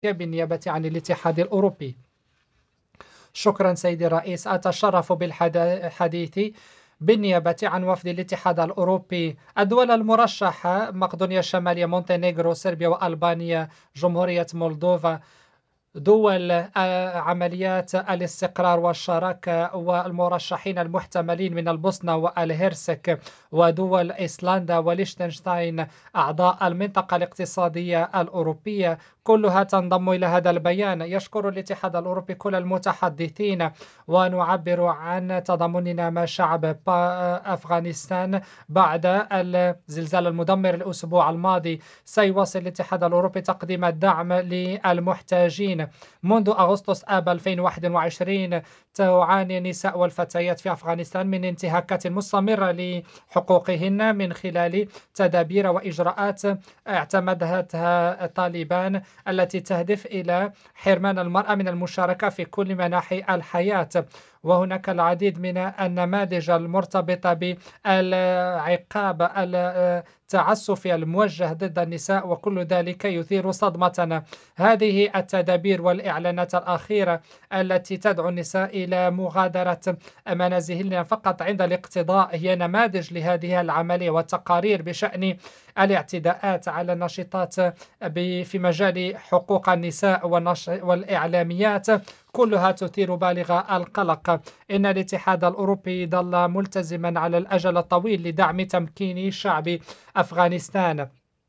بالنيابة عن الاتحاد الأوروبي. شكرا سيدي الرئيس، أتشرف بالحديث بالنيابة عن وفد الاتحاد الأوروبي. الدول المرشحة: مقدونيا الشمالية، مونتينيغرو، صربيا، وألبانيا، جمهورية مولدوفا. دول عمليات الاستقرار والشراكة والمرشحين المحتملين من البوسنة والهرسك، ودول إيسلندا وليشتنشتاين، أعضاء المنطقة الاقتصادية الأوروبية، كلها تنضم إلى هذا البيان. يشكر الاتحاد الأوروبي كل المتحدثين، ونعبر عن تضامننا مع شعب أفغانستان بعد الزلزال المدمر الأسبوع الماضي. سيواصل الاتحاد الأوروبي تقديم الدعم للمحتاجين. منذ أغسطس آب 2021 تعاني النساء والفتيات في أفغانستان من انتهاكات مستمرة لحقوقهن من خلال تدابير وإجراءات اعتمدتها طالبان، التي تهدف إلى حرمان المرأة من المشاركة في كل مناحي الحياة. وهناك العديد من النماذج المرتبطة بالعقاب التعسفي الموجه ضد النساء، وكل ذلك يثير صدمتنا. هذه التدابير والإعلانات الأخيرة التي تدعو النساء إلى مغادرة منازلهن فقط عند الاقتضاء هي نماذج لهذه العملية، والتقارير بشأن الاعتداءات على الناشطات في مجال حقوق النساء والإعلاميات كلها تثير بالغ القلق. إن الاتحاد الأوروبي ظل ملتزما على الأجل الطويل لدعم تمكين شعب أفغانستان،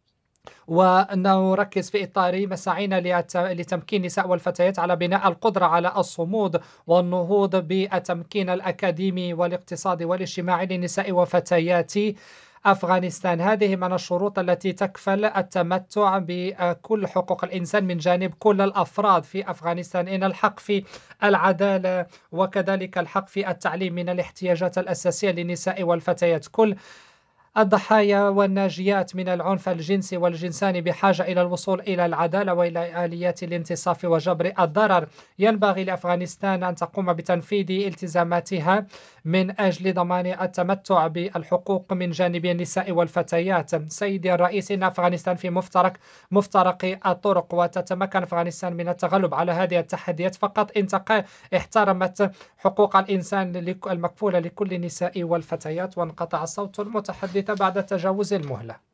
ونركز في إطار مساعينا لتمكين النساء والفتيات على بناء القدرة على الصمود والنهوض بالتمكين الأكاديمي والاقتصادي والاجتماعي للنساء وفتيات أفغانستان. هذه من الشروط التي تكفل التمتع بكل حقوق الإنسان من جانب كل الأفراد في أفغانستان. إن الحق في العدالة وكذلك الحق في التعليم من الاحتياجات الأساسية للنساء والفتيات. كل الضحايا والناجيات من العنف الجنسي والجنساني بحاجة إلى الوصول إلى العدالة وإلى آليات الانتصاف وجبر الضرر. ينبغي لأفغانستان أن تقوم بتنفيذ التزاماتها من أجل ضمان التمتع بالحقوق من جانب النساء والفتيات. سيدي الرئيس، إن أفغانستان في مفترق الطرق، وتتمكن أفغانستان من التغلب على هذه التحديات فقط إن احترمت حقوق الإنسان المكفولة لكل النساء والفتيات. وانقطع صوت المتحدث بعد تجاوز المهلة.